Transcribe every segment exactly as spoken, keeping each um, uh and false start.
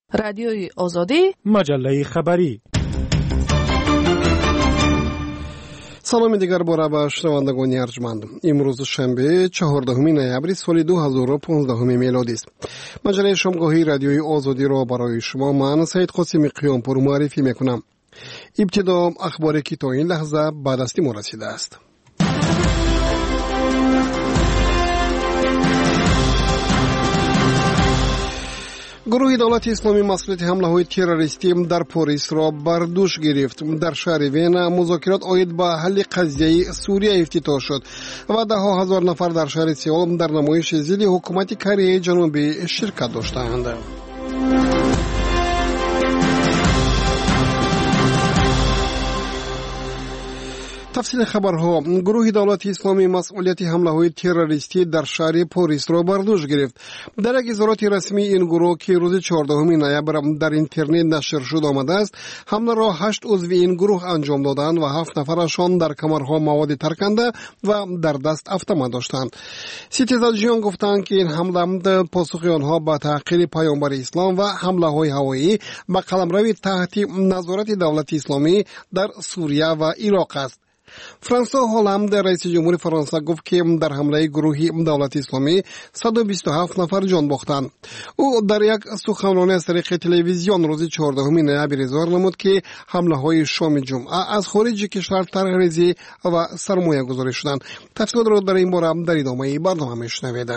رادیوی آزادی، مجله خبری. سلام دیگر باره به شنوندگان ارجمند. امروز شنبه چهاردهم نوامبر سال دو هزار و پانزده میلادی است. مجله شامگاهی رادیوی آزادی را برای شما من سید قاسمی قیامپور معرفی میکنم. ابتدا اخباری که تا این لحظه به دست ما رسیده است. گروه دولت اسلامی مسئولیت حمله های تروریستی در پاریس را بر دوش گرفت. در شهر وین مذاکرات عاید به حل قضیه سوریه افتتاح شد و ده ها هزار نفر در شهر سئول در نمایش ضد حکومت کره جنوبی شرکت داشتند. تفصیل خبرها. گروه دولت اسلامی مسئولیت حمله های تروریستی در شهر پاریس را بر دوش گرفت. در یک اظهارات رسمی این گروه که روز چهاردهم نوامبر در اینترنت نشر شد آمده است، حمله را هشت عضو این گروه انجام دادند و هفت نفرشان در کمرها مواد ترکنده و در دست اتومات داشتند. سیتیزنجیان گفتند که این حمله پاسخ آنها به تحقیر پیامبر اسلام و حمله های هوایی به قلمرو تحت نظارت دولت اسلامی در سوریه و عراق است. فرانسوا هولند رئیس جمهور فرانسه گفت که در حمله گروهی دولت اسلامی صد و بیست و هفت نفر جان باختند. او در یک سخنرانی از طریق تلویزیون روز چهاردهم نوامبر اظهار نمود که حمله های شام جمعه از خارج کشور طرح‌ریزی و سرمایه گذاری شدند. تفصیلات را در این باره در ادامه برنامه میشنوید.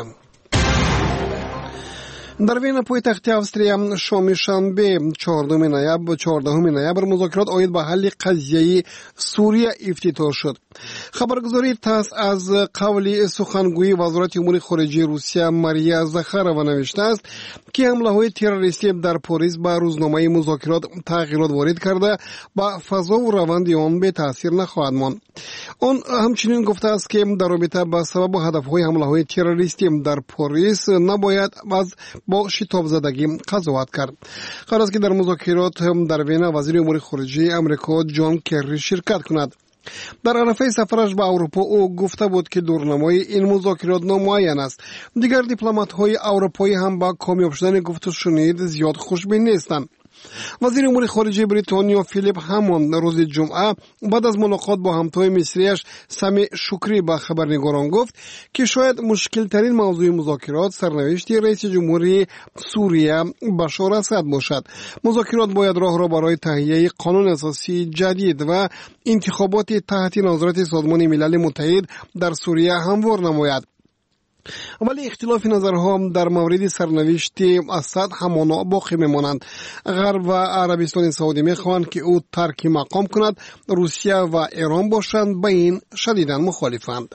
در وین پایتخت استریا شام شنبه چهاردهم نوامبر مذاکرات عاید به حل قضیه سوریه افتتاح شد. خبرگزاری تاس از قول سخنگوی وزارت امور خارجه روسیه ماریا زخارова نوشته است که حمله های تروریستی در پاریس به روزنامه مذاکرات تغییرات وارد کرده با فضا و روند آن به تاثیر نخواهد ماند. آن همچنین گفته است که در رابطه با سبب و هدفهای حمله های تروریستی در پاریس نباید از با شتاب زدگی قضاوت کرد. قرار است که در مذاکرات در وین وزیر امور خارجه امریکا جان کری شرکت کند. در عرفه سفرش به اروپا او گفته بود که دورنمای این مذاکرات نامعین است. دیگر دیپلمات های اروپایی هم با کامیاب شدن گفت و شنید زیاد خوشبین نیستند. وزیر امور خارجه بریتانیا فیلیپ هاموند روز جمعه بعد از ملاقات با همتای مصریش سمی شکری به خبرنگاران گفت که شاید مشکل ترین موضوع مذاکرات سرنوشت رئیس جمهوری سوریه بشار اسد باشد. مذاکرات باید راه را برای تهیه قانون اساسی جدید و انتخابات تحت نظارت سازمان ملل متحد در سوریه هموار نماید. ولی اختلاف نظرها در مورد سرنوشت اسد همانا باقی میمانند. غرب و عربستان سعودی میخواهند که او ترک مقام کند. روسیه و ایران باشند به این شدیداً مخالفند.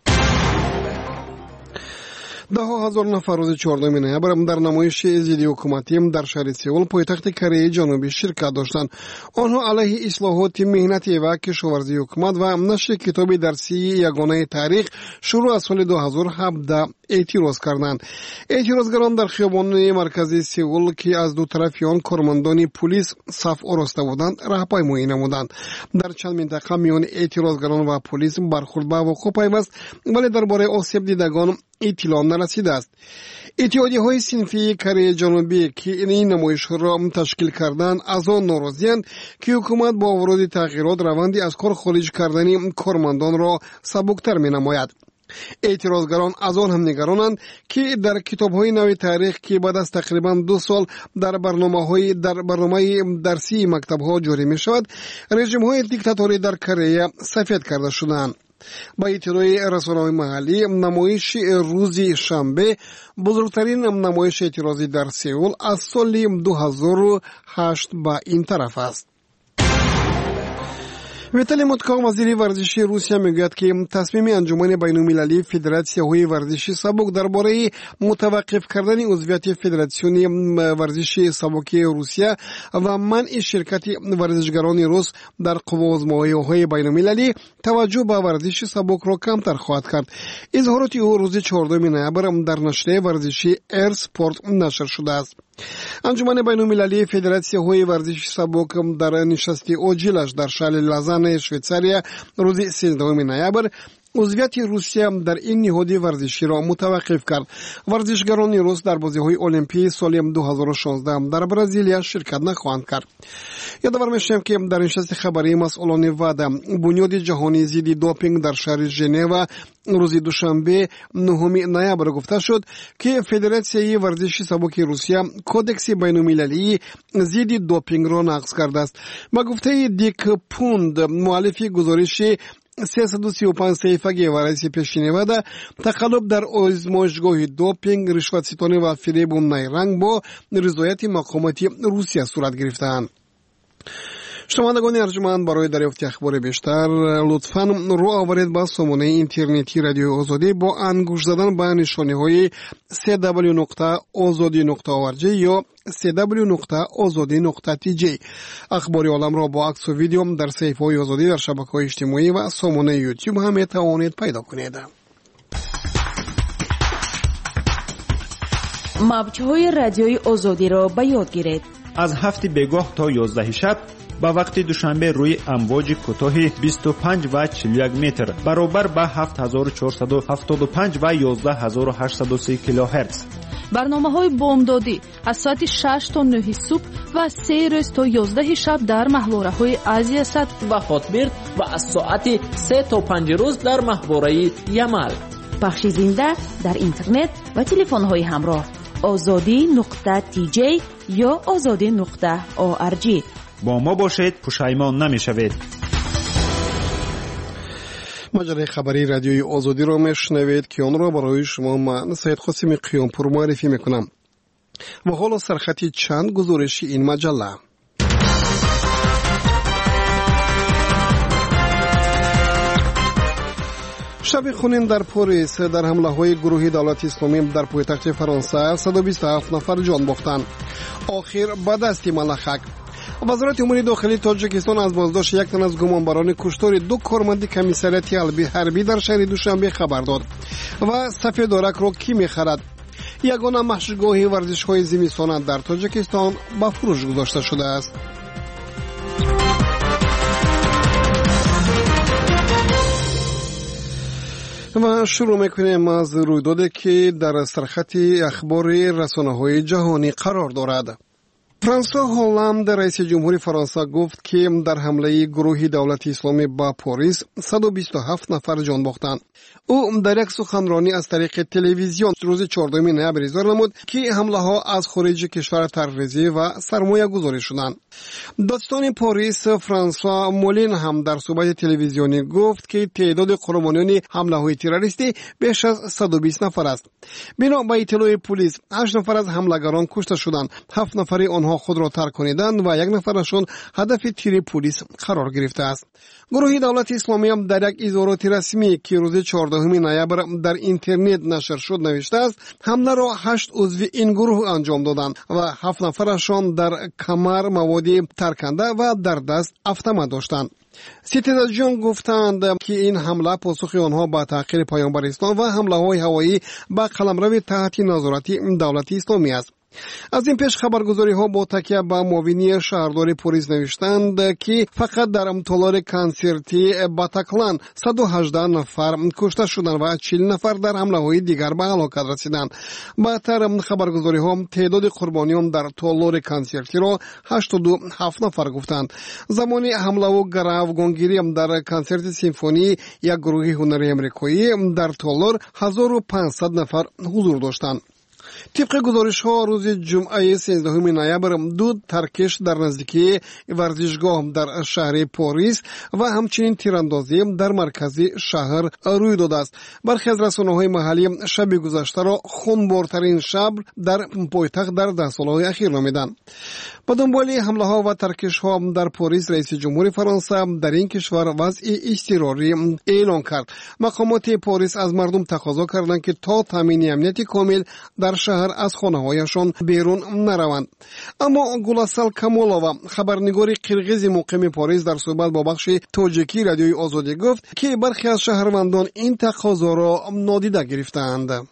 ده ها هزار نفر روز چهاردهم نوامبر در نمایش ضد حکومتی در شهر سئول پایتخت کره جنوبی شرکت داشتند. آنها علیه اصلاحات مهنتی و کشاورزی حکومت و نشر کتاب درسی یگانه تاریخ شروع از سال دو هزار و هفده اعتراض کردند. اعتراضگران در خیابان مرکزی سئول که از دو طرف آن کارمندان پلیس صف آراسته بودند راهپیمایی نمودند. در چند منطقه میان اعتراضگران و پلیس برخورد به وقوع پیوست، ولی درباره آسیب دیدگان اطلاع نرسیده است. اتحادیه های صنفی کره جنوبی که این نمایش را تشکیل کردند از آن ناراضی‌اند که حکومت با ورود تغییرات روندی از کار خارج کردن کارمندان را سبکتر می نماید. اعتراضگران از آن هم نگرانند که در کتاب‌های نو تاریخ که بعد از تقریباً دو سال در برنامه‌های در برنامه درسی مکتب‌ها جاری می‌شود، رژیم‌های دیکتاتوری در کره سفید کرده شدند. با اطلاع رسانه‌های محلی، نمایش روز شنبه بزرگترین نمایش اعتراضی در سئول از سال دو هزار و هشت به این طرف است. ویتالی متکا وزیر ورزشی روسیه میگوید که تصمیم انجمن بین‌المللی فدراسیون ورزشی سبک درباره متوقف کردن عضویت فدراسیون ورزشی سبک روسیه و منع شرکت ورزشگران روس در قوازمایی‌های بین‌المللی توجه به ورزش سبک را کمتر خواهد کرد. اظهارات او روز چهاردهم نوامبر در نشریه ورزشی ایر سپورت نشر شده است. انجمن بین‌المللی فدراسیون ورزشی سبک در نشست عاجلش در شهر لازان شویتزاریا روز سیزدهم نوامبر عضویت روسیه در این نهاد ورزشی را متوقف کرد. ورزشکاران روس در بازی‌های المپیک سال دو هزار و شانزده در برزیل شرکت نخواهند کرد. یادآور می‌شویم که در نشست خبری مسئولان وعده بنیاد جهانی ضد دوپینگ در شهر ژنو روز دوشنبه نهم نوامبر گفته شد که فدراسیون ورزشی سبک روسیه کودکس بین‌المللی ضد دوپینگ را نقض کرده است. با گفته دیک پوند مؤلف گزارش سیصد و سی و پنج صفحه‌ای و رئیس پیشین وعده تقلب در آزمایشگاه دوپینگ، رشوت‌ستانی و فریب و نیرنگ با رضایت مقامات روسیه صورت گرفتند. شنوندگان ارجمند، برای دریافت اخبار بیشتر لطفاً رو آورید با سامانه اینترنتی رادیو آزادی با انگوش زدن به نشانه‌های سی دبلیو نقطه آزادی نقطه او ار جی یا سی دبلیو نقطه آزادی نقطه تی جی. اخبار عالم را با عکس و ویدیو در صفحه‌های آزادی در شبکه‌های اجتماعی و سامانه یوتیوب هم می‌توانید پیدا کنید. موج‌های رادیوی آزادی را به یاد گیرید. از هفت بیگاه تا یازده شب با وقت دوشنبه روی امواج کوتاه بیست و پنج و چهل و یک متر برابر با هفت هزار و چهارصد و هفتاد و پنج و یازده هزار و هشتصد و سی کیلوهرتز. برنامه‌های بامدادی از ساعت شش تا نه صبح و سه روز تا یازده شب در ماهواره‌های آسیا صد و خاطبرد و از ساعت سه تا پنج روز در ماهواره یمل. پخش زنده در اینترنت و تلفن‌های همراه آزادی نقطه تی جی یا آزادی نقطه او ار جی. با ما باشید، پشیمان نمی‌شوید. مجله خبری رادیوی آزادی را میشنوید که آن را برای شما من سید قاسم قیامپور معرفی میکنم. و حالا سرخطی چند گزارش این مجله. شب خونین در پاریس در حمله های گروه دولت اسلامی در پایتخت فرانسه صد و بیست و هفت نفر جان باختند. آخر به دست ملخک. وزارت امور داخلی تاجیکستان از بازداشت یک تن از گمانبران کشتار دو کارمند کمیساریات حربی در شهر دوشنبه خبر داد. و سفیدارک را کی می‌خرد؟ یگانه مشغولگاه ورزش‌های زمستان در تاجیکستان به فروش گذاشته شده است. و شروع میکنیم از رویدادی که در سرخط اخبار رسانه‌های جهانی قرار دارد. فرانسوا هولند رئیس جمهوری فرانسه گفت که در حمله گروه دولت اسلامی به پاریس صد و بیست و هفت نفر جان باختند. او در یک سخنرانی از طریق تلویزیون روز چهاردهم نوامبر اظهار نمود که حمله ها از خارج کشور طرح‌ریزی و سرمایه گذاری شدند. دادستان پاریس فرانسوا مولین هم در صحبت تلویزیونی گفت که تعداد قربانیان حمله های تروریستی بیش از صد و بیست نفر است. بنا به اطلاع پلیس هشت نفر از حملگران کشته شدند، هفت نفر آنها خود را ترک کنیدند و یک نفرشون هدف تیر پلیس قرار گرفته است. گروه دولت اسلامی هم در یک اظهارات رسمی که روز چهاردهم نوامبر در اینترنت نشر شد نوشته است حمله را هشت عضو این گروه انجام دادند و هفت نفرشان در کمر مواد ترکنده و در دست اتومات داشتند. سیتیزن گفتند که این حمله پاسخ آنها به تحقیر پیامبر اسلام و حمله های هوایی به قلمرو تحت نظارت دولت اسلامی است. از این پیش خبرگزاری ها با تکیه به معاونی شهردار پاریس نوشتند که فقط در تالار کنسرتی باتاکلان صد و هجده نفر کشته شدند و چهل نفر در حمله های دیگر به هلاکت رسیدند. بعدتر خبرگزاری ها تعداد قربانیان در تالار کنسرتی را هشتاد و هفت نفر گفتند. زمانی حمله و گروگانگیری در کنسرت سیمفونی یک گروه هنری امریکایی در تالار هزار و پانصد نفر حضور داشتند. طبق گزارش ها روز جمعه سیزدهم نوامبر دو ترکش در نزدیکی ورزشگاه در شهر پاریس و همچنین تیراندازی در مرکز شهر روی داده است. برخی از رسانه‌های محلی شب گذشته را خونبارترین شب در پایتخت در ده سال‌های اخیر نامیدند. با دنبال حمله ها و ترکش ها در پاریس رئیس جمهوری فرانسه در این کشور وضع اضطراری اعلان کرد. مقامات پاریس از مردم تقاضا کردند که تا تامین امنیت کامل در شهر از خانه‌هایشان بیرون نروند. اما گلاسل کمالووا خبرنگار قرغیز مقیم پاریس در صحبت با بخش تاجیکی رادیوی آزادی گفت که برخی از شهروندان این تقاضا را نادیده گرفتند.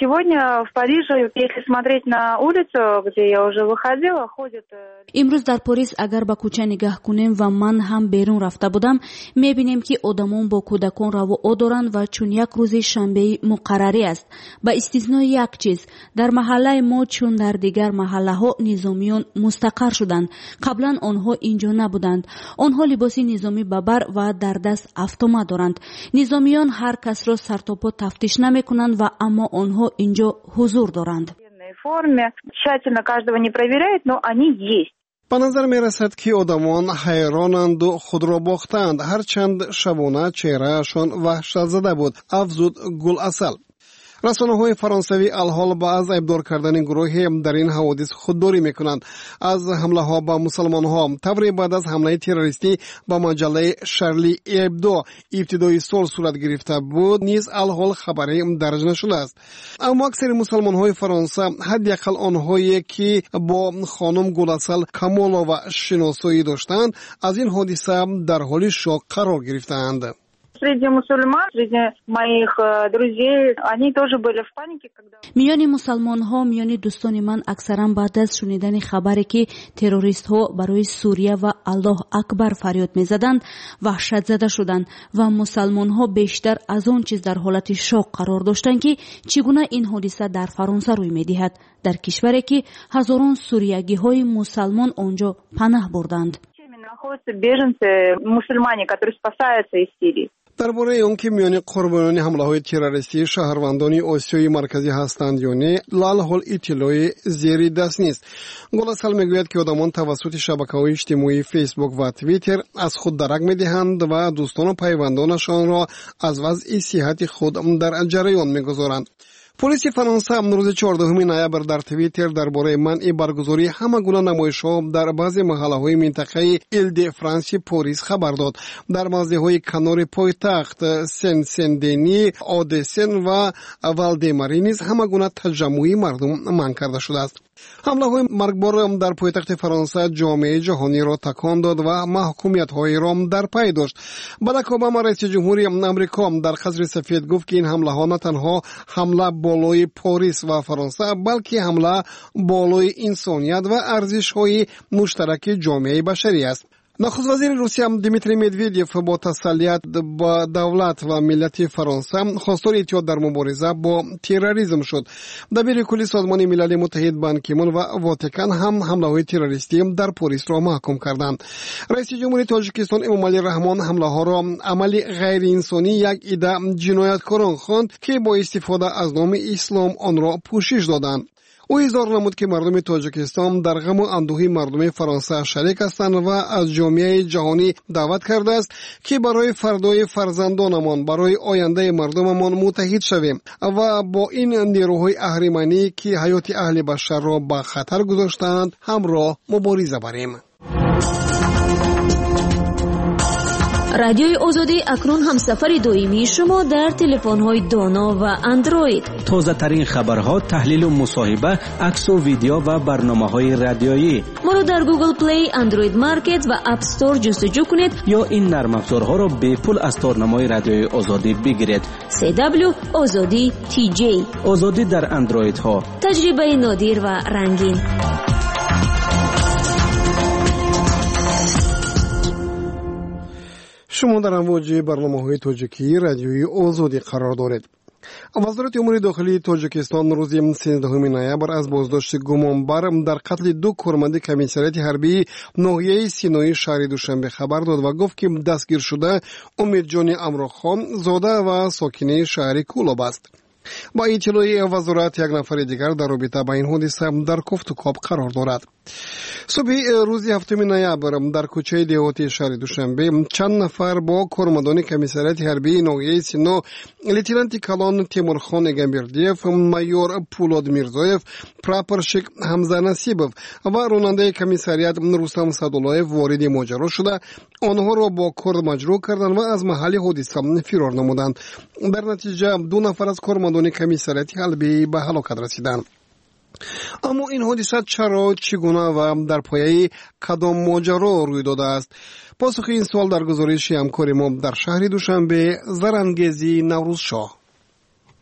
Сегодня в Париже, если смотреть на улицу, где я уже выходила, ходят... имрӯз дар Порис агар ба кӯча нигаҳ кунем ва ман ҳам берун рафта будам, мебинем ки одамон бо кӯдакон равоо доранд ва чун як рӯзи шанбеи муқаррарӣ аст. ба истиснои як чиз, дар маҳаллаи мо чун дар дигар маҳаллаҳо низомиён мустақар шуданд. қаблан онҳо инҷо набуданд. онҳо либоси низомӣ ба бар ва дар даст автомат доранд. низомиён ҳар касро сартопо тафтиш намекунанд ва аммо онҳо инҷо ҳузур доранд. форме тщательно каждого не проверяют, но они есть. ба назар мерасад ки одамон ҳайронанду худро бохтанд, ҳарчанд шабона чеҳраашон ваҳшатзада буд, афзуд Гуласал. расонаҳои фаронсавӣ алҳол ба аз айбдор кардани гурӯҳе дар ин ҳаводис худдорӣ мекунанд. аз ҳамлаҳо ба мусалмонҳо тавре баъд аз ҳамлаи террористӣ ба маҷаллаи Шарли Эбдо ибтидои сол сурат гирифта буд, низ алҳол хабарӣ дарҷ нашудааст. аммо аксари мусалмонҳои фаронса, ҳадди ақал онҳое ки бо хонум Гуласал Камолова шиносоӣ доштанд, аз ин ҳодиса дар ҳоли шок қарор гирифтаанд. Среди мусульман, среди моих друзей, они тоже были в панике, когда... миёни мусалмонҳо, миёни дӯстони ман аксаран баъд аз шунидани хабаре ки террористҳо барои Сурия ва Аллоҳ акбар фарёд мезаданд, ваҳшатзада шуданд ва мусалмонҳо бештар аз он чиз дар ҳолати шок қарор доштанд ки чӣ гуна ин ҳодиса дар Фаронса рӯй медиҳад, дар кишваре ки ҳазорон суриягиҳои мусалмон онҷо панаҳ бурданд. Находятся беженцы, мусульмане, которые спасаются из Сирии. дар бораи он ки миёни қурбонони ҳамлаҳои террористӣ шаҳрвандони Осиёи марказӣ ҳастанд ё не, лалҳол иттилои зери даст нест. Гуласал мегӯяд ки одамон тавассути шабакаҳои иҷтимоии Фейсбук ва Твиттер аз худ дарак медиҳанд ва дӯстону пайвандонашонро аз вазъи сиҳати худ дар ҷараён мегузоранд. полиси Фаронса рӯзи чордуҳуми ноябр дар Твиттер дар бораи манъи баргузории ҳама гуна намоишҳо дар баъзе маҳаллаҳои минтақаи Ил-де-Франси Порис хабар дод. дар мавзеъҳои канори пойтахт Сен-Сен-Дени, Одесен ва Валдемари низ ҳама гуна таҷаммӯи мардум манъ карда шудааст. ҳамлаҳои маргбор дар пойтахти Фаронса ҷомеаи ҷаҳониро такон дод ва маҳкумиятҳоеро дар пай дошт. Барак Обама, раиси ҷумҳури Амрико, дар қасри Сафед гуфт ки ин ҳамлаҳо на танҳо ҳамла болои Порис ва Фаронса, балки ҳамла болои инсоният ва арзишҳои муштараки ҷомеаи башарӣ аст. нахуст вазири Русия Дмитрий Медведев бо тассалият ба давлат ва миллати Фаронса хостори эҳтиёт дар мубориза бо терроризм шуд. дабири кулли Созмони Милали Муттаҳид Бан Ки Мун ва Вотикан ҳам ҳамлаҳои террористӣ дар Порисро маҳкум карданд. раиси ҷумҳури Тоҷикистон Эмомалӣ Раҳмон ҳамлаҳоро амали ғайриинсонӣ, як ида ҷинояткорон хонд ки бо истифода аз номи ислом онро пӯшиш доданд. ӯ изҳор намуд ки мардуми Тоҷикистон дар ғаму андӯҳи мардуми Фаронса шарик ҳастанд ва аз ҷомеаи ҷаҳонӣ даъват кардааст ки барои фардои фарзандонамон, барои ояндаи мардумамон муттаҳид шавем ва бо ин нерӯҳои аҳриманӣ ки ҳаёти аҳли башарро ба хатар гузоштаанд ҳамроҳ мубориза барем. радиои озодӣ акнун ҳамсафари доимии шумо дар телефонҳои доно ва андроид. тозатарин хабарҳо, таҳлилу мусоҳиба, аксу видео ва барномаҳои радиоӣ. моро дар Google Play, Android Market ва App Store ҷустуҷӯ кунед ё ин нармафзорҳоро бепул аз торнамои радиои озодӣ бигиред. си дабл ю озодӣ ти ҷей. озодӣ дар андроидҳо. таҷрибаи нодир ва рангин. шумо дар амвоҷи барномаҳои тоҷикии радиои озодӣ қарор доред. вазорати умури дохилии Тоҷикистон рӯзи сенздаҳуми ноябр аз боздошти гумонбар дар қатли ду корманди комиссарияти ҳарбии ноҳияи Синои шаҳри Душанбе хабар дод ва гуфт ки дастгиршуда Умедҷони Амрохон зода ва сокини шаҳри Кӯлоб аст. با اطلاع وزارت یک نفر دیگر در رابطه با این حادثه در کوفت و کاب قرار دارد. صبح روز هفتم نوامبر در کوچه دهاتی شهر دوشنبه چند نفر با کارمندان کمیساریات حربی ناحیه سینا لیتنانت کلان تیمورخان اگنبردیف، مایور پولاد میرزایف، پراپرشک حمزه نصیبوف و راننده کمیساریات رستم سعداللهیف وارد ماجرا شده آنها را با کار مجروح کردند و از محل حادثه فرار نمودند. در نتیجه دو نفر از کارمندان کمیساریات حربی به هلاکت رسیدند. اما این حادثه چرا، چگونه و در پایه کدام ماجرا روی داده است؟ پاسخ این سوال در گزارش همکار ما در شهر دوشنبه زرانگیزی نوروز شاه.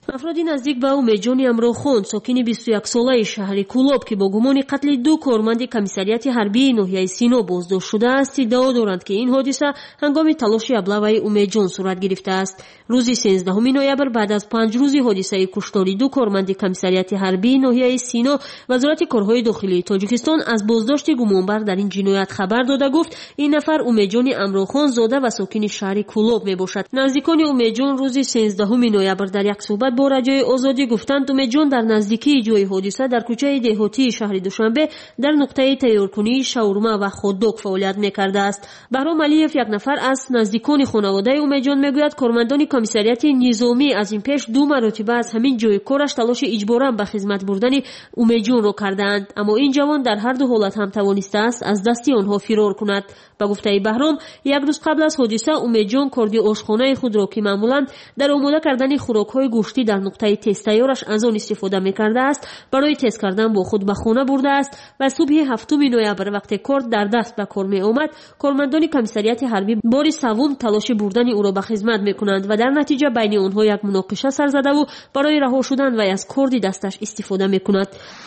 افرادی نزدیک به اومیدجان امروخان ساکن بیست و یک ساله شهر کولاب که با گمان قتل دو کارمند کمیسریات حربی ناحیه سینا بازداشت شده است ادعا دارند که این حادثه هنگام تلاش ابله‌ی اومیدجان صورت گرفته است. روز سیزدهم نوامبر بعد از پنج روز حادثه کشتاری دو کارمند کمیسریات حربی ناحیه سینا وزارت کارهای داخلی تاجیکستان از بازداشت گمانبر در این جنایت خبر داده گفت این نفر اومیدجان امروخان زاده و ساکن شهر کولاب میباشد. نزدیکان اومیدجان روز سیزدهم نوامبر در یک صحبت با رادیوی آزادی گفتند اومیدجان در نزدیکی جای حادثه در کوچه دهاتی شهر دوشنبه در نقطه تیارکنی شاورما و خوددوگ فعالیت میکرده است. بهرام علیف یک نفر از نزدیکان خانواده اومیدجان میگوید کارمندان کمیسریات نظامی از این پیش دو مرتبه از همین جای کارش تلاش اجبارا به خدمت بردن اومیدجان را کردند، اما این جوان در هر دو حالت هم توانسته است از دست آنها فرار کند. با گفته بهرام یک روز قبل از حادثه اومیدجان کردی آشخانه خود را که معمولا در آماده کردن خوراک‌های گوشتی در نقطه تست تیارش از آن استفاده می‌کرده است برای تست کردن با خود به خانه برده است و صبح هفتم نوامبر وقتی کارت در دست به کار می‌آمد کارمندان کمیسریات حربی بار سوم تلاش بردن او را به خدمت می‌کنند و در نتیجه بین آنها یک مناقشه سر زده و برای رها شدن و از کارد دستش استفاده می‌کند.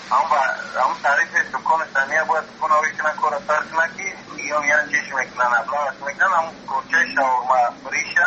هم تعریف دکان ثانیه باید کنه که کار سر کنه یا یعنی چیش میکنن ابلاغ میکنن هم کوچه شاورما ریشه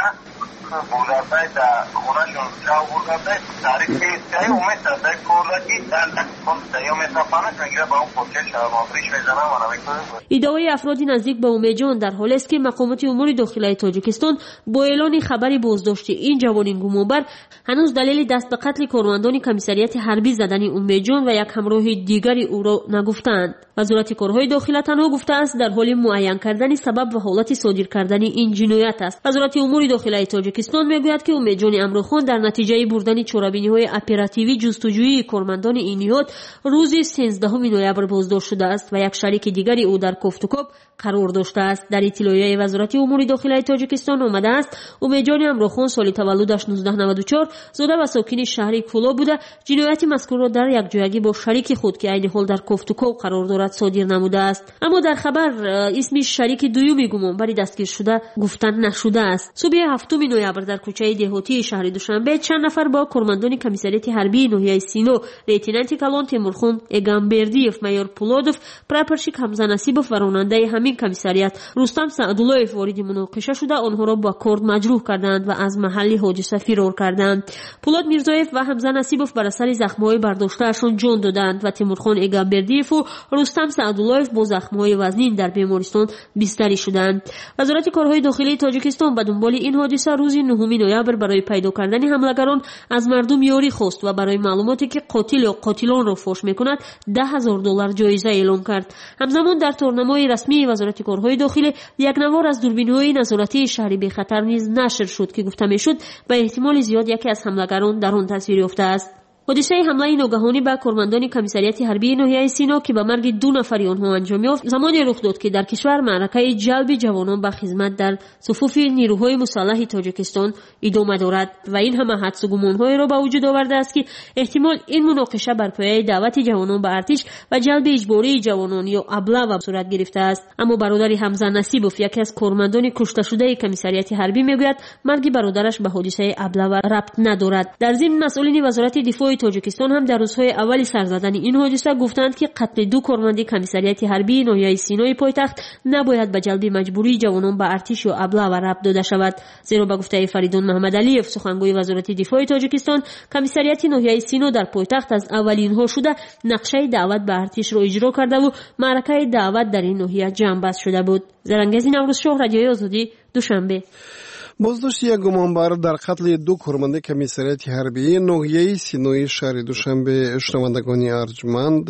بولادای دا خونهشون شاو بولادای تعریف که اومد تا کورلکی در کن سیوم اتفاقانش میگیره با اون کوچه شاورما ریش میزنن و نمیکنه. ادعای افرادی نزدیک به اومیدجان در حالی است که مقامات امور داخلی تاجیکستان با اعلان خبری بازداشت این جوان گمانبر هنوز دلیل دست به قتل کارمندان کمیسریات حربی زدن اومیدجان و یک همراه دیگری او را نگفتند. وزارت کارهای داخلی تنها گفته است در حال معین کردن سبب و حالت صادر کردن این جنایت است. وزارت امور داخلی تاجیکستان میگوید که اومیدجان امروخان در نتیجه بردن چاره‌بینی‌های اپراتیوی جستجویی کارمندان این نهاد روز سیزدهم نوامبر بازداشت شده است و یک شریک دیگری او در کوفتوکوب قرار داشته است. در اطلاعیه وزارت امور داخلی تاجیکستان آمده است اومیدجان امروخان سال تولدش نوزده نود و چهار زاده و ساکن شهر کولاب بوده. جنایت مذکور را در یک جایگی با شریک خود که عین حال در کوفتوکوب قرار دارد صادر نموده است، اما در خبر اسم شریک دومی گمانبر دستگیر شده گفتن نشده است. صبح هفتم نوامبر در کوچه دهاتی شهر دوشنبه چند نفر با کارمندان کمیسریات حربی ناحیه سینو لیتنانت کلان تیمورخان اگامبردیف مایور پولودوف پراپرشیک حمزه نصیبوف و راننده همین کمیسریات رستم سعدالله‌اف وارد مناقشه شده آنها را با کارد مجروح کردند و از محل حادثه فرار کردند. پولاد میرزایف و حمزه نصیبوف بر اثر زخم‌های برداشته‌شان جان دادند و تیمورخان اگامبردیف و رستم سعدالله‌اف با زخم‌های وزنین در بیمارستان بستری شدند. وزارت کارهای داخلی تاجیکستان به دنبال این حادثه روز نهم نوامبر برای پیدا کردن حملگران از مردم یاری خواست و برای معلوماتی که قاتل یا قاتلان را فاش می‌کند ده هزار دلار جایزه اعلام کرد. همزمان در تورنمای رسمی وزارت کارهای داخلی یک نوار از دوربین‌های نظارتی شهری بی خطر نیز نشر شد که گفته می‌شد به احتمال زیاد یکی از حملگران در آن تصویر یافته است. حادثه حمله ناگهانی به کارمندان کمیسریات حربی ناحیه سینا که به مرگ دو نفر آنها انجام یافت زمانی رخ داد که در کشور معرکه جلب جوانان به خدمت در صفوف نیروهای مسلح تاجیکستان ادامه دارد و این همه حدس و گمان‌های را به وجود آورده است که احتمال این مناقشه بر پایه دعوت جوانان به ارتش و جلب اجباری جوانان یا ابله صورت گرفته است. اما برادر حمزه نصیبوف یکی از کارمندان کشته شده کمیسریات حربی میگوید مرگ برادرش به حادثه ابله ربط ندارد. در ضمن مسئولین وزارت دفاع تاجیکستان هم در روزهای اولی سر زدن این حادثه گفتند که قتل دو کارمند کمیسریات حربی ناحیه سینای پایتخت نباید به جلب مجبوری جوانان به ارتش یا ابله و ربط داده شود، زیرا به گفته فریدون محمد علیف سخنگوی وزارت دفاع تاجیکستان کمیسریات ناحیه سینا در پایتخت از اولینها شده نقشه دعوت به ارتش را اجرا کرده و معرکه دعوت در این ناحیه جنببست شده بود. زرنگزی نوروز شاه، رادیوی آزادی، دوشنبه. بازداشت یک گمانبر در قتل دو کارمند کمیسریات حربی ناحیه سینای شهر دوشنبه شنوندگان ارجمند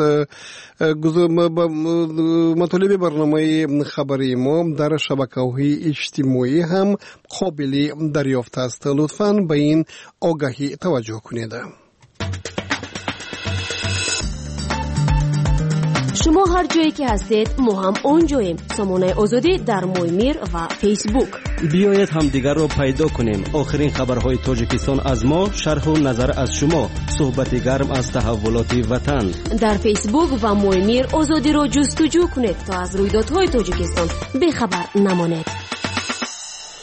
مطالب برنامه خبری ما در شبکه‌های اجتماعی هم قابل دریافت است. لطفاً به این آگاهی توجه کنید. شما هر جایی که هستید ما هم اونجاییم. سامانه آزادی در مویمیر و فیسبوک. بیایید هم دیگر رو پیدا کنیم. آخرین خبرهای تاجیکستان از ما، شرح و نظر از شما، صحبت گرم از تحولات وطن. در فیسبوک و مویمیر آزادی رو جستجو کنید تا از رویدادهای تاجیکستان بخبر نمانید.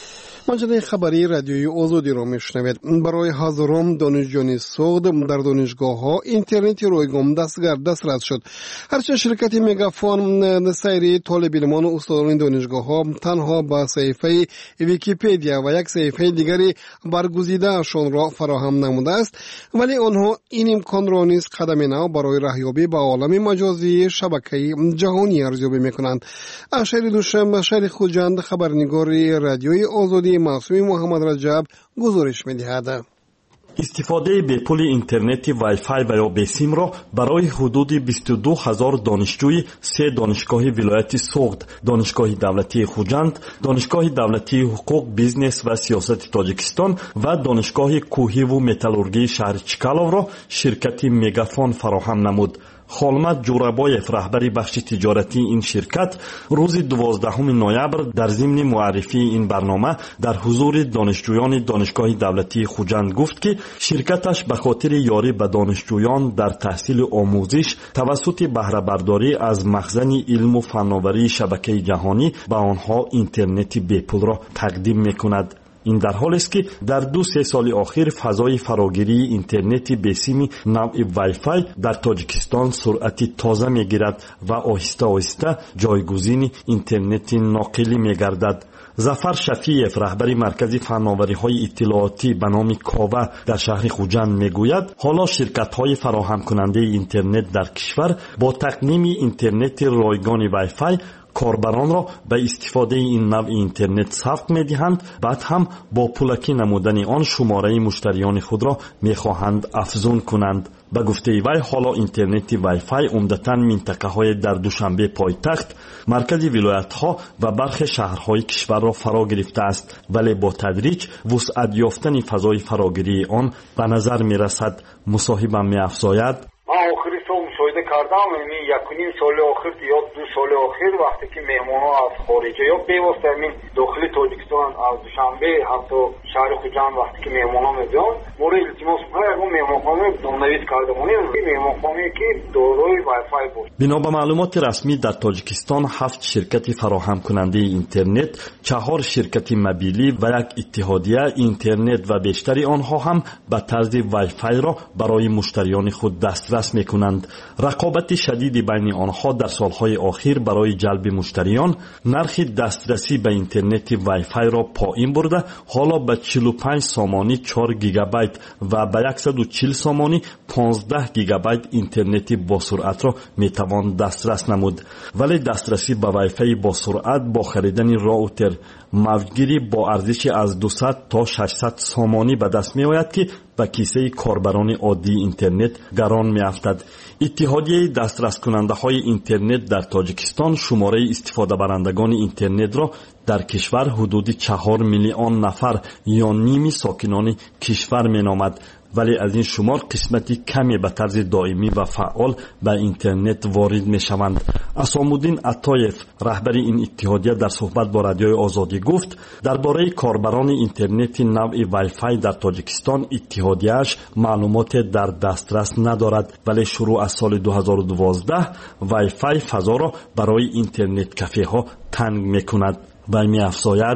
مجله خبری رادیوی آزادی را میشنوید. برای هزارم دانشجوی سوخت در دانشگاه ها اینترنت رایگان دستگیر دسترس شد. هرچند شرکت مگافون سایر طالب علمان و استادان دانشگاه ها تنها با صفحه ویکی‌پدیا و یک صفحه دیگری برگزیده شان را فراهم نموده است، ولی آنها این امکان را نیز قدم نو برای راهیابی به عالم مجازی شبکه جهانی ارزیابی میکنند. از شهر دوشنبه شهر خوجند خبرنگار رادیوی آزادی معصومی محمد رجب گزارش می‌دهد. استفاده به پول اینترنت وای فای و یا بسیم را برای حدود بیست و دو هزار دانشجوی سه دانشگاه ولایت سوخت، دانشگاه دولتی خوجند، دانشگاه دولتی حقوق، بیزنس و سیاست تاجیکستان و دانشگاه کوهی و متالورگی شهر چکالو را شرکت مگافون فراهم نمود. خالمت جورابایف رهبری بخش تجارتی این شرکت روز دوازدهم نوامبر در ضمن معرفی این برنامه در حضور دانشجویان دانشگاه دولتی خوجند گفت که شرکتش به خاطر یاری به دانشجویان در تحصیل آموزش توسط بهره برداری از مخزن علم و فناوری شبکه جهانی به آنها اینترنت بی پول را تقدیم می‌کند. این در حالی است که در دو سه سال اخیر فضای فراگیری اینترنت بسیم نوع وای فای در تاجیکستان سرعت تازه میگیرد و آهسته آهسته جایگزین اینترنت ناقلی میگردد. ظفر شفیعف رهبری مرکز فناوری‌های اطلاعاتی به نام کاوه در شهر خوجند میگوید حالا شرکت‌های فراهم کننده اینترنت در کشور با تقدیم اینترنت رایگان وای فای کاربران را به استفاده این نوع اینترنت سبق می‌دهند، بعد هم با پولکی نمودن آن شماره مشتریان خود را می‌خواهند افزون کنند. به گفته وی حالا اینترنت وای فای عمدتاً منطقه‌های در دوشنبه پایتخت، مرکز ولایت‌ها و برخی شهرهای کشور را فرا گرفته است، ولی با تدریج وسعت یافتن فضای فراگیری آن به نظر می‌رسد. مصاحبم می‌افزاید آخری سال مشاهده کردم، یعنی یک و نیم سال آخر یا دو سال آخر وقتی که مهمان‌ها از خارج یا بی‌واسطه همین داخل تاجیکستان از دوشنبه حتی شهر خوجند وقتی که مهمان‌ها می‌آیند ما را التماس می‌کنند یک مهمانخانه نام‌نویس کردمانی مهمانخانه که دارای وای فای بود. بنا به معلومات رسمی در تاجیکستان هفت شرکت فراهم کننده اینترنت، چهار شرکت موبیلی و یک اتحادیه اینترنت و بیشتری آنها هم به طرز وای فای را برای مشتریان خود دسترس می‌کنند. رقابت شدید بین آنها در سالهای اخیر برای جلب مشتریان نرخ دسترسی به اینترنت وای فای را پایین برده حالا به چهل و پنج سامانی چهار گیگابایت و به صد و چهل سامانی پانزده گیگابایت اینترنت با سرعت را میتوان دسترس نمود. ولی دسترسی به وای فای با سرعت با خریدن راوتر موجگیری با ارزش از دویست تا ششصد سامانی به دست می آید که به کیسه کاربران عادی اینترنت گران می افتد. اتحادیه دسترس کننده های اینترنت در تاجیکستان شماره استفاده برندگان اینترنت را در کشور حدود چهار میلیون نفر یا نیمی ساکنان کشور می نامد، ولی از این شمار قسمتی کمی به طرز دائمی و فعال به اینترنت وارد می شوند. اسامالدین عطایف رهبری این اتحادیه در صحبت با رادیوی آزادی گفت درباره کاربران اینترنت نوع وای فای در تاجیکستان اتحادیه‌اش معلومات در دسترس ندارد، ولی شروع از سال دو هزار و دوازده وای فای فضا را برای اینترنت کافه ها تنگ می کند. و می افزاید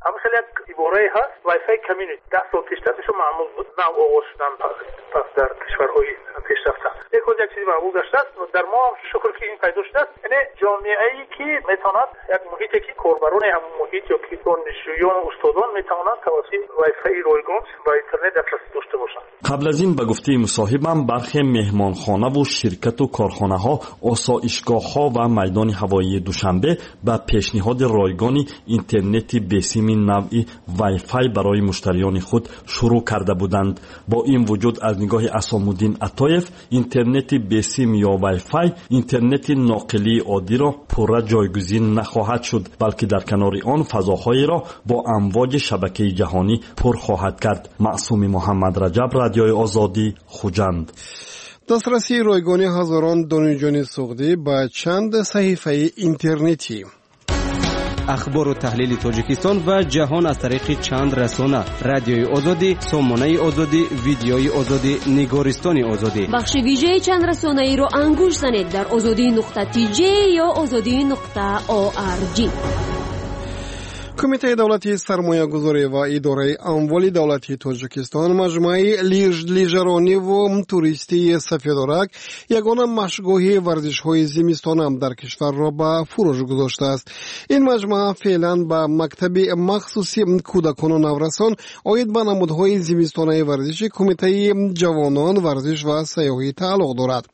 عباره هست وای فای کمیونیتی ده سال پیشترش معمول بود، نه آغاز شدن پس در کشورهای پیشرفته یک روز یک چیزی معمول گشته است و در ما شکر که این پیدا شده است. یعنی جامعه‌ای که میتواند یک محیطی که کاربران همون محیط یا که دانشجویان و استادان میتوانند توسط وای فای رایگان با اینترنت دسترسی داشته باشند. قبل از این به گفته مصاحبم برخی مهمانخانه و شرکت و کارخانه ها، آسایشگاه ها و میدان هوایی دوشنبه به پیشنهاد رایگان اینترنت بسیم نوعی وای فای برای مشتریان خود شروع کرده بودند. با این وجود از نگاه اسامالدین عطایف اینترنت بسیم یا وای فای اینترنت ناقلی عادی را پورا جایگزین نخواهد شد، بلکه در کنار آن فضاهایی را با امواج شبکه جهانی پر خواهد کرد. معصوم محمد رجب، رادیوی آزادی، خوجند. دسترسی رایگان هزاران دانشجوی سوختی به چند صحیفه اینترنتی. اخبار و تحلیل تاجیکستان و جهان از طریق چند رسانه: رادیوی آزادی، سامانه آزادی، ویدیوی آزادی، نگارستان آزادی. بخش ویژه چند رسانه ای را انگوش زنید در آزادی نقطه تی جی یا آزادی نقطه او آر جی. کمیته دولتی سرمایه‌گذاری و اداره اموال دولتی تاجیکستان مجموعه لیژ لیژرانی و توریستی سفیدرک یگانه مشغولی ورزش‌های زمستان هم در کشور را به فروش گذاشته است. این مجموعه فعلا به مکتب مخصوصی کودکان و نورسان عاید به نمودهای زمستانه ورزشی کمیته جوانان ورزش و سیاحی تعلق دارد.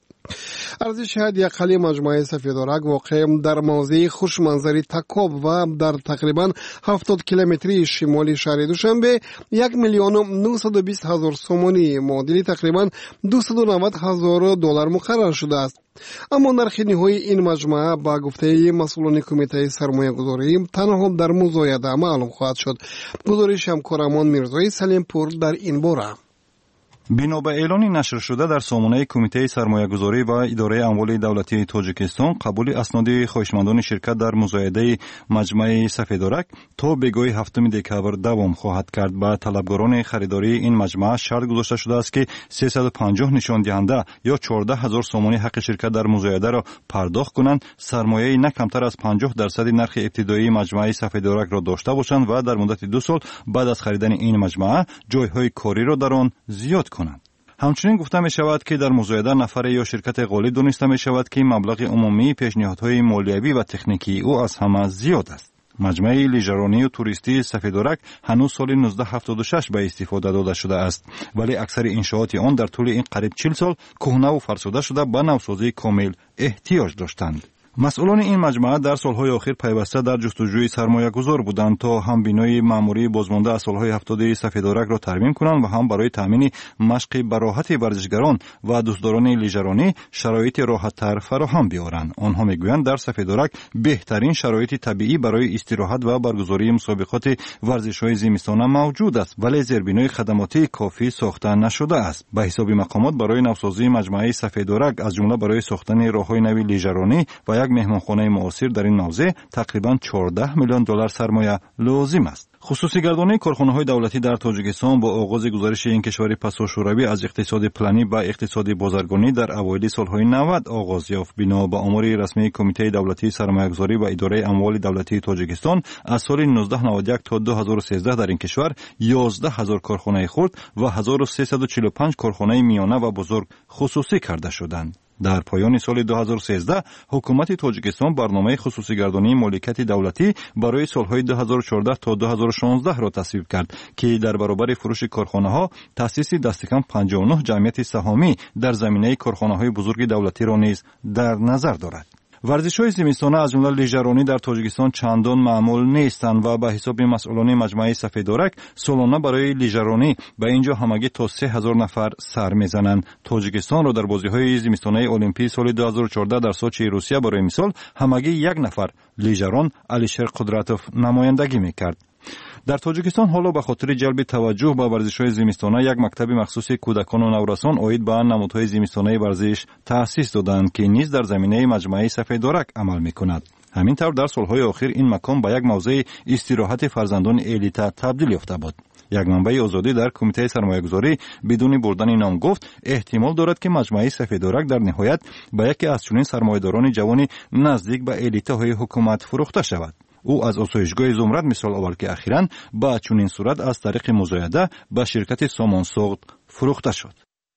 ارزش حد اقلی مجموعه سفیدرک واقع در موضع خوشمنظری تکاب و در تقریبا هفتاد کیلومتری شمالی شهر دوشنبه یک میلیون و نهصد و بیست هزار سومانی معادل تقریبا دویست و نود هزار دلار مقرر شده است. اما نرخ نهایی این مجموعه با گفته مسئولان کمیته سرمایه گذاری تنها در مزایده معلوم خواهد شد. گزارش همکارمان میرزای سلیم پور در این باره. بنا به اعلانی نشر شده در سامانه کمیته سرمایه‌گذاری و اداره اموال دولتی تاجیکستان قبول اسناد خواهشمندان شرکت در مزایده مجمع سفیدرک تا بگاه هفتم دکبر دوام خواهد کرد. با طلبگاران خریداری این مجمع شرط گذاشته شده است که سیصد و پنجاه نشان دهنده یا چهارده هزار سومانی حق شرکت در مزایده را پرداخت کنند، سرمایه نه کمتر از پنجاه درصد نرخ ابتدایی مجمع سفیدرک را داشته باشند و در مدت دو سال بعد از خریدن این مجمع جایهای کاری را در آن زیاد کنند. همچنین گفته می شود که در مزایده نفر یا شرکت غالی دانسته می شود که مبلغ عمومی پیشنهادهای مالیوی و تکنیکی او از همه زیاد است. مجمع لیژرانی و توریستی سفیدرک هنوز سال نوزده هفتاد و شش به استفاده داده شده است، ولی اکثر انشاءات آن در طول این قریب چهل سال کهنه و فرسوده شده به نوسازی کامل احتیاج داشتند. مسئولان این مجموعه در سالهای آخر پیوسته در جستجوی سرمایه گذار بودند تا هم بینای معموری بازمانده از سالهای هفتاد سفیدرک را ترمیم کنند و هم برای تامین مشق به راحت ورزشگران و دوستداران لیژرانی شرایط راحت‌تر فراهم بیارند. آنها میگویند در سفیدرک بهترین شرایط طبیعی برای استراحت و برگزاری مسابقات ورزش‌های زمستانه موجود است، ولی زیربنای خدماتی کافی ساخته نشده است. به حساب مقامات برای نوسازی مجموعه سفیدرک از جمله برای ساختن راه‌های نوی لیژرانی و یک مهمانخانه معاصر در این موضع تقریبا چهارده میلیون دلار سرمایه لازم است. خصوصی گردانی کارخانه‌های دولتی در تاجیکستان با آغاز گزارش این کشور پسا شوروی از اقتصاد پلنی به اقتصاد بازرگانی در اوایل سالهای نود آغاز یافت. بنا به آمار رسمی کمیته دولتی سرمایه‌گذاری و اداره اموال دولتی تاجیکستان از سال نوزده نود و یک تا دو هزار و سیزده در این کشور یازده هزار کارخانه خرد و هزار و سیصد و چهل و پنج کارخانه میانه و بزرگ خصوصی کرده شدند. در پایان سال دو هزار و سیزده حکومت تاجیکستان برنامه خصوصی گردانی مالکیت دولتی برای سالهای دو هزار و چهارده تا دو هزار و شانزده را تصویب کرد که در برابر فروش کارخانه‌ها تأسیس دست کم پنجاه و نه جمعیت سهامی در زمینه کارخانه‌های بزرگ دولتی را نیز در نظر دارد. ورزش‌های زمستانه از جمله لیژرانی در تاجیکستان چندان معمول نیستند و به حساب مسئولان مجمع سفیدرک سالانه برای لیژرانی به اینجا همگی تا سه هزار نفر سر میزنند. تاجیکستان را در بازی‌های زمستانه المپیک سال دو هزار و چهارده در سوچی روسیه برای مثال همگی یک نفر لیژران علیشر قدرتوف نمایندگی می‌کرد. در تاجیکستان حالا به خاطر جلب توجه به ورزش‌های زمستانه یک مکتب مخصوص کودکان و نورسان عاید به نمودهای زمستانه ورزش تأسیس دادند که نیز در زمینه مجمع سفیدرک عمل می‌کند. همین طور در سالهای آخر این مکان به یک موضع استراحت فرزندان الیت تبدیل یافته بود. یک منبع آزادی در کمیته سرمایه‌گذاری بدون بردن نام گفت احتمال دارد که مجمع سفیدرک در نهایت به یکی از چنین سرمایه‌داران جوان نزدیک به الیت‌های حکومت فروخته شود. او از آسایشگاه زمرد مثال آورد که اخیراً با چنین صورت از طریق مزایده به شرکت سامانساخت فروخته شد.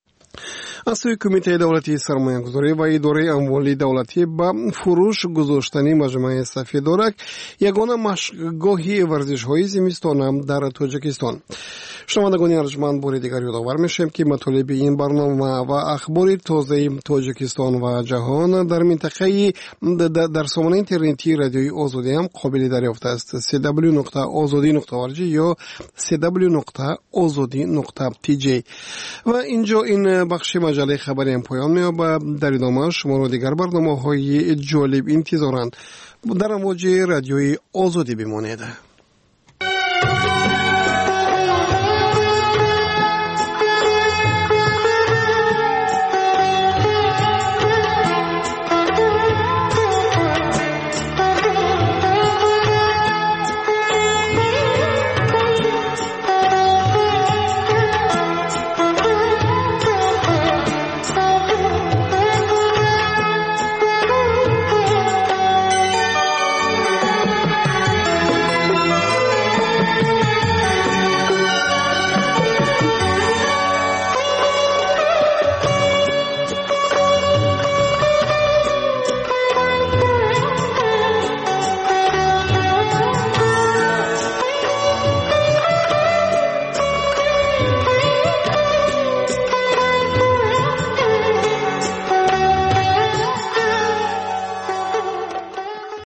از سوی کمیته دولتی سرمایه‌گذاری و اداره اموال دولتی به فروش گذاشتن مجمع سفیدرک یگانه مشغولی ورزش‌های زمستان در تاجیکستان. شنوندگان ارجمند بار دیگر یادآور می‌شیم که مطالب این برنامه و اخبار تازه تاجیکستان و جهان در منطقه در سامانه اینترنتی رادیوی آزادی هم قابل دریافت است. سی دبلیو نقطه آزادی نقطه او آر جی یا سی دبلیو نقطه آزادی نقطه تی جی. و اینجا این بخش مجله خبری هم پایان می‌یابد. در ادامه شما را دیگر برنامه‌های جالب انتظارند. در امواج رادیوی آزادی بمانید.